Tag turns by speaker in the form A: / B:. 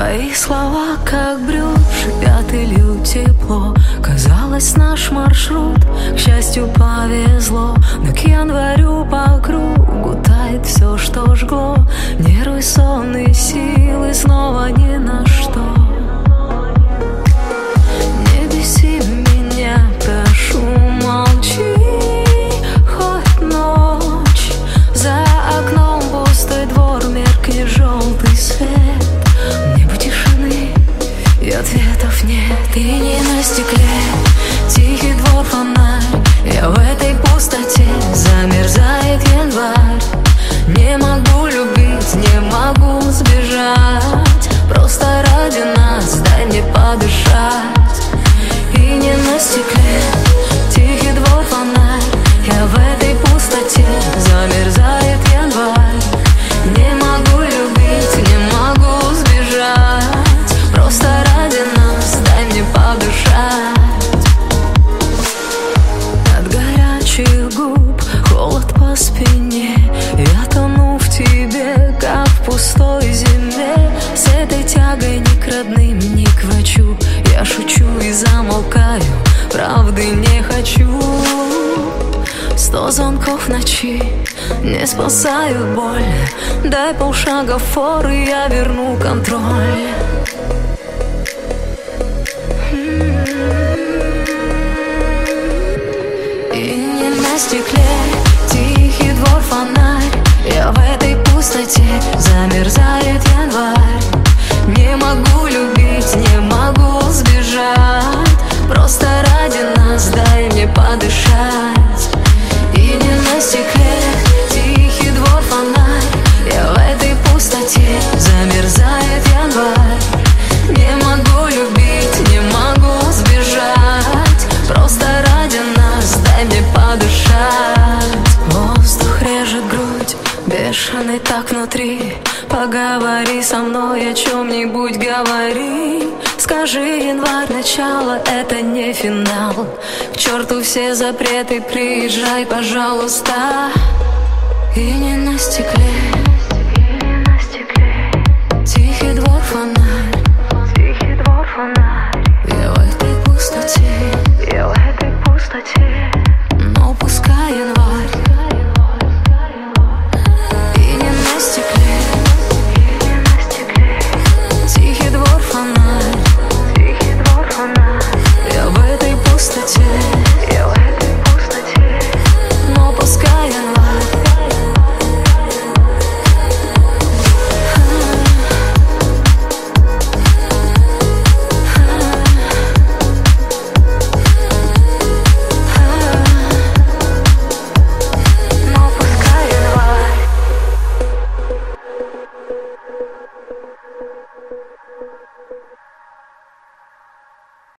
A: Твои слова, как брюш, шипят и льют тепло. Казалось, наш маршрут, к счастью, повезло. Но к январю по кругу тает все, что жгло. Нервы, сон и силы снова ни на что. Не беси меня, прошу, молчи. Хоть ночь, за окном пустой двор, меркнет желтый свет. Небо тишины и ответов нет. Ты не на стекле, тихий двор, фонарь. Я в этой пустоте, замерзает январь. Не могу любить, не могу сбежать. Просто ради нас дай мне подышать. И не на стекле, тихий двор, фонарь. Я в этой пустоте, замерзает январь. Не могу любить, не могу сбежать. Просто ради нас дай мне подышать. От горячих губ холод по спине. Я тону в тебе, как в пустой зиме. С этой тягой ни к родным, ни к врачу. Я шучу и замолкаю, правды не хочу. 100 звонков в ночи не спасают боль. Дай полшага форы, я верну контроль. И не на стекле, тихий двор, фонарь. Я в этой пустоте, замерзает январь. Не могу любить, не могу сбежать. Просто ради нас дай мне подышать. И не на стекле, тихий двор, фонарь. Я в этой пустоте, замерзает январь. Не могу любить, не могу сбежать. Просто ради нас дай мне подышать. Воздух режет грудь, бешеный так внутри. Поговори со мной, о чем-нибудь говори. Скажи, январь, начало, это не финал. К черту все запреты, приезжай, пожалуйста. И не на стекле,